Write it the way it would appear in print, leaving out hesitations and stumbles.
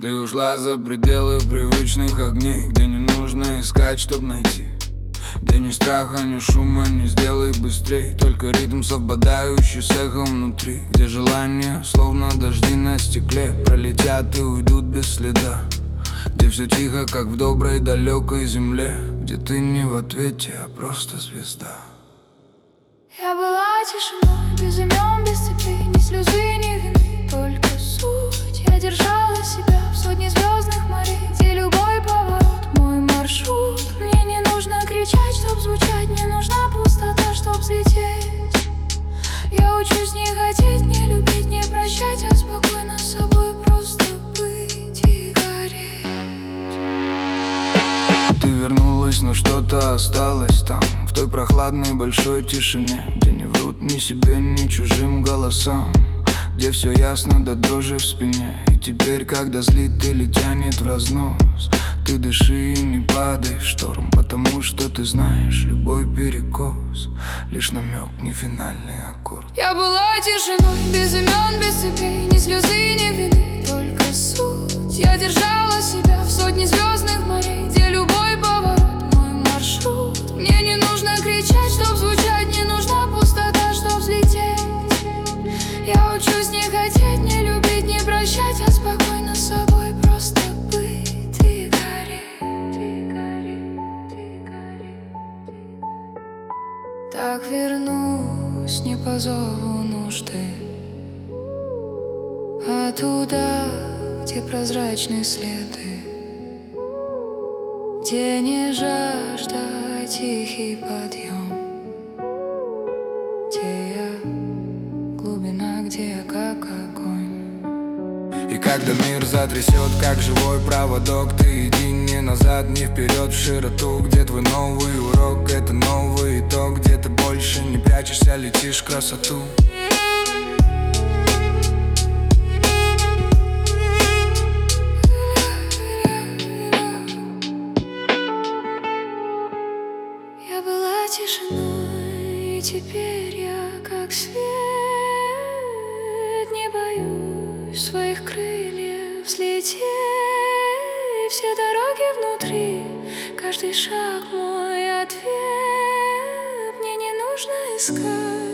Ты ушла за пределы привычных огней, где не нужно искать, чтоб найти, где ни страха, ни шума, не сделай быстрей, только ритм совпадающий с эхом внутри, где желания, словно дожди на стекле, пролетят и уйдут без следа, где все тихо, как в доброй далекой земле, где ты не в ответе, а просто звезда. Я была тишиной, без имен, без цепей, ни слезы, ни вины, только суть. Я держала себя в сотне звездных морей, где любой поворот мой маршрут. Мне не нужно кричать, чтоб звучать, мне нужна пустота, чтоб взлететь. Я учусь не хотеть, не любить, не прощать, а спокойно с собой просто быть и гореть. Ты вернулась, но что-то осталось там, в той прохладной большой тишине, где не врут ни себе, ни чужим голосам, где все ясно до дрожи в спине. И теперь, когда злит или тянет в разнос, ты дыши и не падай в шторм, потому что ты знаешь, любой перекос лишь намек, не финальный аккорд. Я была тишиной, без имен, без цепей, ни слезы, ни вины, только суть. Я держала себя в сотне звездных морей, где любой поворот мой маршрут. Мне не нужно кричать, чтоб звучать, не нужна пустота, чтоб взлететь. Я учусь не хотеть, не любить, не прощать, а спокойно с собой просто быть и гореть. Так вернусь не по зову нужды, а туда, где прозрачные следы, где не жажда, а тихий подъем, где я глубина, где я как огонь. И когда мир затрясет, как живой проводок, ты иди не назад, не вперед, в широту, где твой новый урок, это новый итог, где ты больше не прячешься, летишь в красоту. Я была тишиной, и теперь я как свет. Не боюсь своих крыльев взлететь. Все дороги внутри, каждый шаг мой ответ. Мне не нужно искать.